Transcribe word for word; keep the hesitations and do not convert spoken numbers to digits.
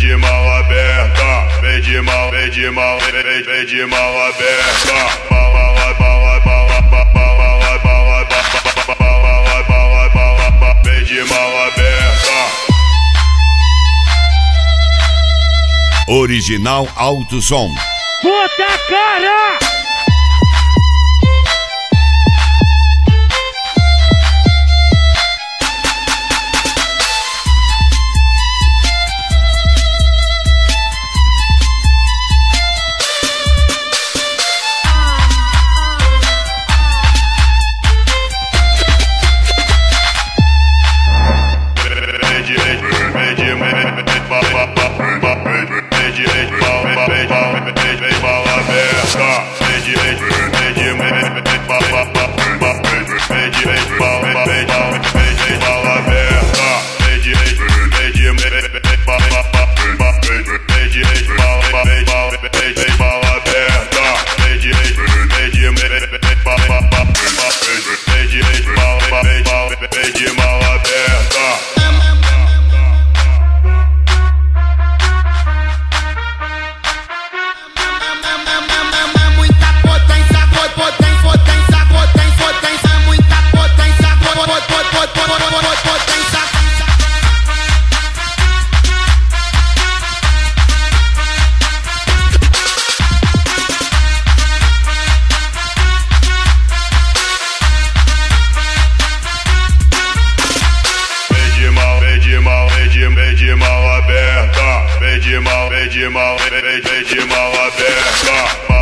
de mal aberta, vem de mal, vem de mal, vem, vem, vem de mal aberta. Vem de mal aberta. Original Alto Som. Puta cara! Vem de mal aberta, vem de mal, vem de mal, vem de mal aberta.